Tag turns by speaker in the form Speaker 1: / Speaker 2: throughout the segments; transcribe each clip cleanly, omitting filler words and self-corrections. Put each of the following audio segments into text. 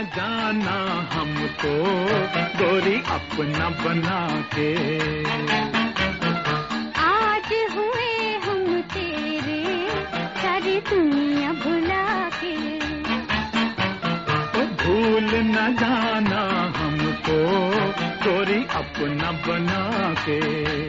Speaker 1: जाना हमको गोरी अपना बना के।
Speaker 2: आज हुए हम तेरे सारी दुनिया भुला के।
Speaker 1: भूल न जाना हमको गोरी अपना बना के।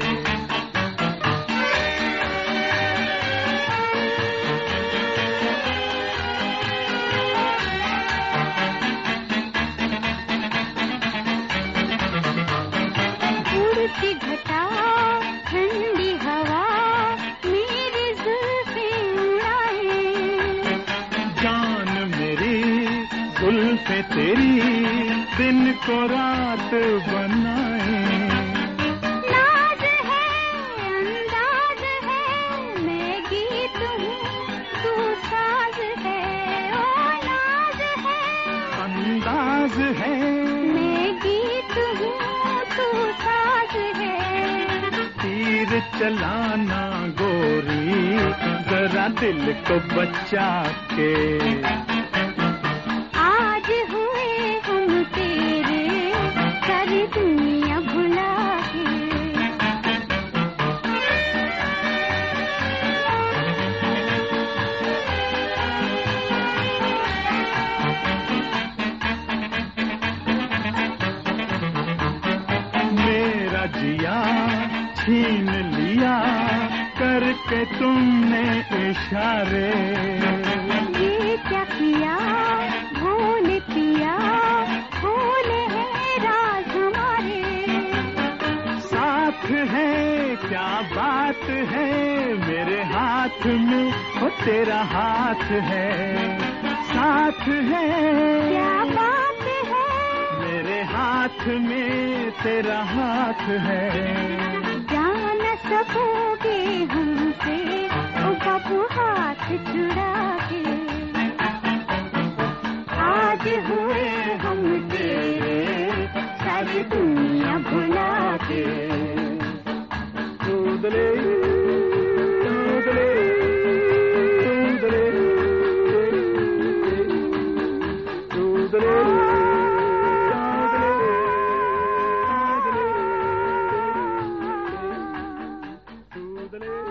Speaker 2: उड़ती घटा ठंडी हवा मेरी जुल्फें उड़ाए।
Speaker 1: जान मेरी जुल्फें तेरी दिन को रात बनाए।
Speaker 2: नाज है अंदाज है मैं गीत हूँ तू साज है। ओ नाज है
Speaker 1: अंदाज है
Speaker 2: मैं गीत हूँ तू साज है।
Speaker 1: तीर चलाना गोरी जरा दिल को बचा के।
Speaker 2: आज हुए हम तेरे सारी दुनिया भुला के।
Speaker 1: मेरा जिया छीन लिया करके तुमने इशारे।
Speaker 2: ये क्या किया भूल पिया भूले हैं राज हमारे।
Speaker 1: साथ है क्या बात है मेरे हाथ में वो तेरा हाथ है। साथ है
Speaker 2: क्या बात है
Speaker 1: मेरे हाथ में तेरा हाथ है।
Speaker 2: जान सकोगे हमसे ओ बाबू हाथ छुड़ा के। आज हुए हम तेरे सारी दुनिया भुला के।
Speaker 1: दूधले दूधले दूधले दूधले दूधले